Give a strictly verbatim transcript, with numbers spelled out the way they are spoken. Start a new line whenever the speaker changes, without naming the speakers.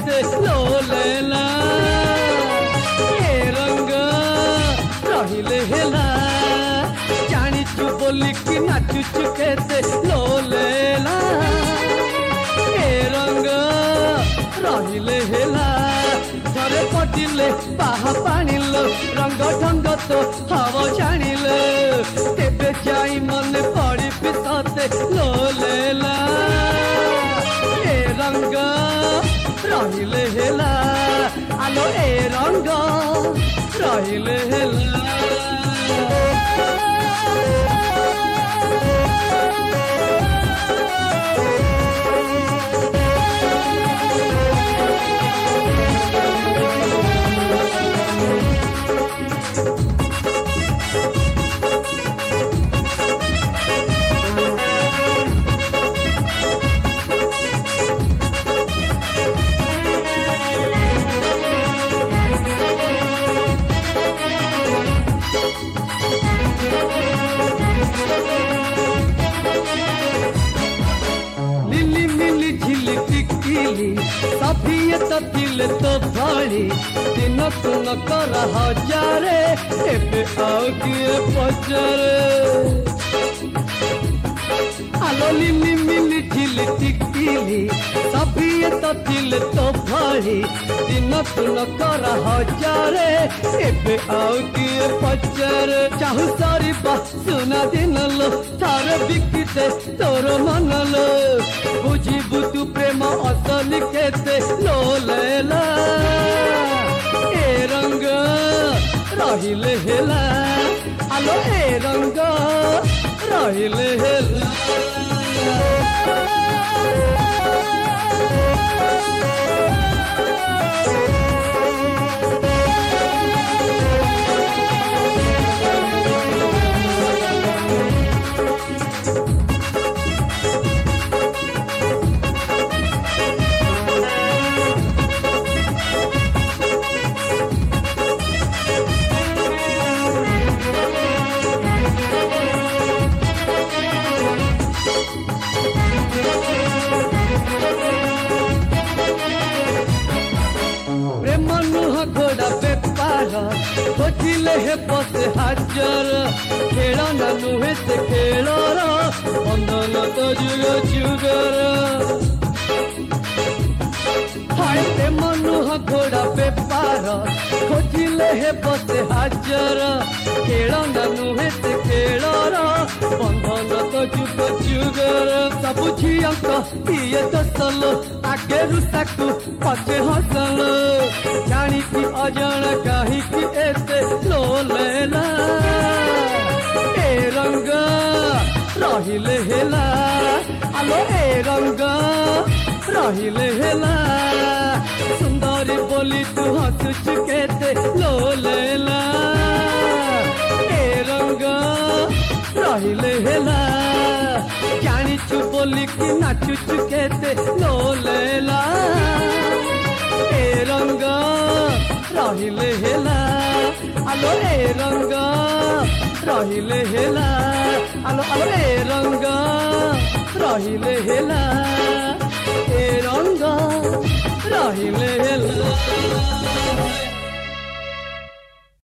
केते लोलेला ए रंग रहिले हेला जानिचु बोली कि नाचुचु केते लोलेला ए रंग रहिले हेला थरे पटिले बाहा पानिलो रंग ढंग तो हवा जानिले तेबे जाई मन पड़ी पिसते लोलेला ए रंग रहिले हेला आलो ए रंग रहिले हेला सभी तो दिल तो भाड़ी दिन तुम कर हजारे एबे आओ किए पचरे आलो लिली मिली झिली टिकिली सभी तो दिल तो भाड़ी दिन तुम कर हजारे एबे आओ किए पचरे चाहू सारी बात सुना दिन लो थारे बिकिते तोर मन लो बुझी बुतु प्रेम असली केते लोलेला ए रंग रहिले हेला आलो ए रंग रहिले हेला घोड़ा बेपार खोजिले हे बस हाजर खेल ना नुहे से खेल बंधन तो जुग जुगर हाय प्रेम नुह घोड़ा बेपार खोजिले हे बस हाजर खेल ना नुहे से खेल बंधन तो जुग जुगर सब झियांक किए तो सलो आगे रुसाकू पछे हसल जानी की अजान कहीं की ऐसे लोलेला ए रंग रहिले हेला आलो ए रंग रहिले हेला सुंदरी बोली तू हंस चुके लोलेला ए रंग रहिले हेला जानिचु बोली कि नाचु चुके लोलेला ए रंग रहिले हेला आलो ए रंग रहिले हेला आलो आलो ए रंग रहिले हेला ए रंग रहिले